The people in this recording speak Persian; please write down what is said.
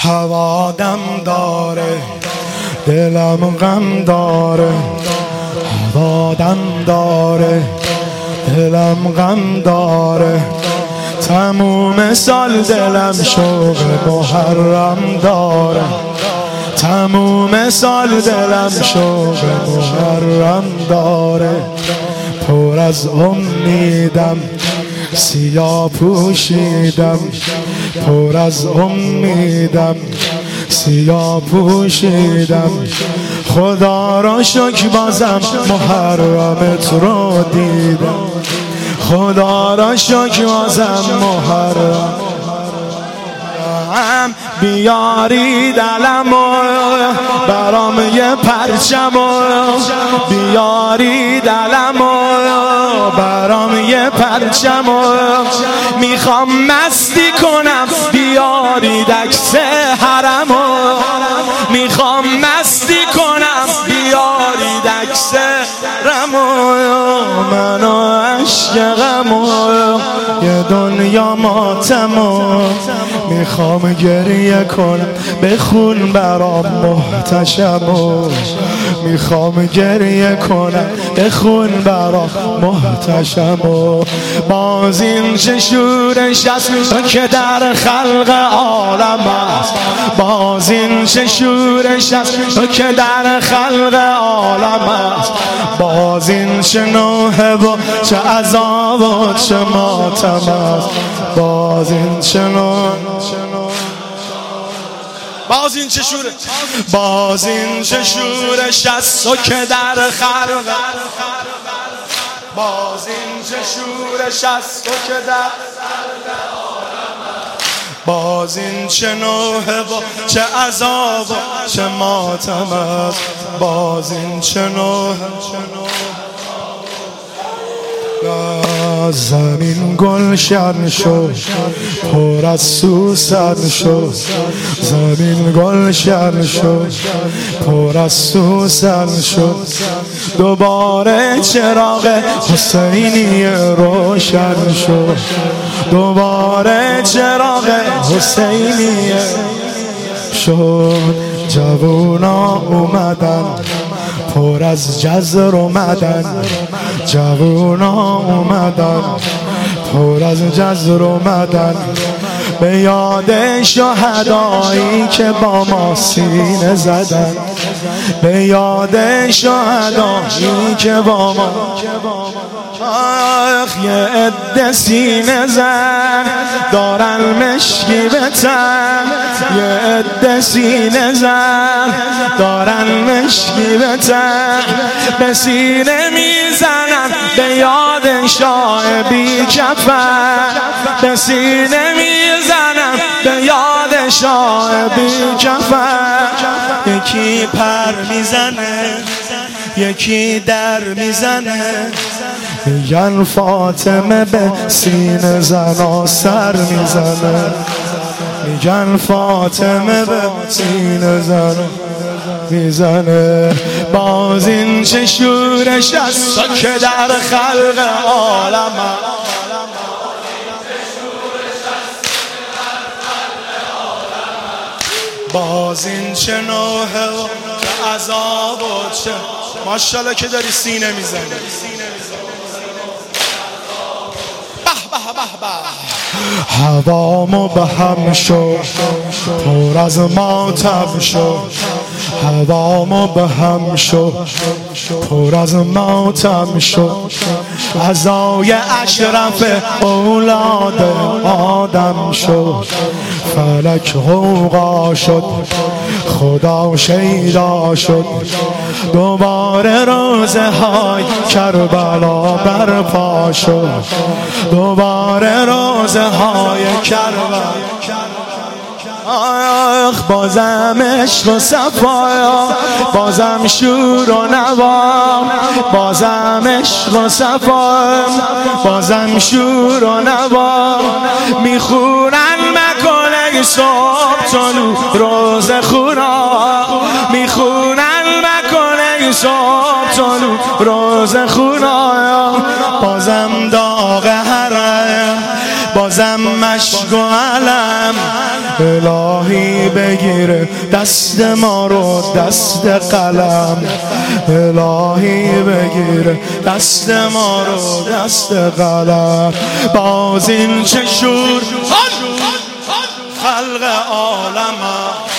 هوادم داره، دلم غم داره. هوادم داره، دلم غم داره. تموم سال دلم شوق محرم داره. تموم سال دلم شوق محرم داره. پر از امیدم سیاه پوشیدم، پر از امیدم سیاه پوشیدم. خدا را شکر بازم محرمت رو دیدم. خدا را شکر بازم محرم بیاری دلمو برام یه پرچمو، بیاری دلمو برام یه پرچمو. میخوام مستی کنم بیاری عکس حرمو. میخوام مستی کنم بیاری عکس حرمو. منو عشق غمو یه دنیا ماتمو. میخوام گریه کنم بخون برام محتشمو. میخوام گریه کنم بخون برام محتشمو. باز این چه شورش است که در خلق عالم است. باز این چه شورش است که در خلق عالم است. باز این چه نوحه و چه عذاب و چه ماتم است. باز این چه باز این چه شوره، باز این چه شورش است که در خلق. باز این چه شورش است که در باز این چه نوحه و چه عذاب و چه ماتم است. باز این چه نوحه. زمین گلشن شد پر از سوسن شد. زمین گلشن شد پر از سوسن شد. دوباره چراغ حسینی روشن شد. دوباره چراغ حسینی شد. جوونا اومدن پر از جزر اومدن. جوونا اومدن پر از جزر اومدن. به یاد شهدایی که با ما سینه زدن. به یاد شهدایی که با ما آخ یه عده سینه زن دارن مشکی به تن. یه عده سینه زن دارن مشکی به تن. به سینه میزنن به یاد شاه بی کفن. به سینه میزنن به یاد شاه بی کفن. یکی پر میزنه یکی در میزنه. میگن فاطمه به سینه زنا سر میزنه. میگن فاطمه به سینه زنا میزنه. باز این چه شورش است که در خلق عالم. باز این چه نوحه و چه عذاب و چه ماشاءالله که داری سینه میزنی. هوامو به هم شد پر از ماتم شد. هوامو به هم شد پر از ماتم شد. عزای اشرف اولاد آدم شد. فلک غوغا شد خدا شیدا شد. دوباره روزه های کربلا برپا شد. دوباره روزه های کربلا. آخ بازم عشق و صفا، بازم شور و نوا. بازم عشق و صفا، بازم شور و نوا. میخونن مکانه صبح طلوع روز خونا. میخونن مکانه صبح طلوع روز خونا. بازم داغ حرم بازم مشک و علم. الهی بگیر دست ما رو دست قلم، الهی بگیر دست ما رو دست قلم. باز این چه شور خلق عالم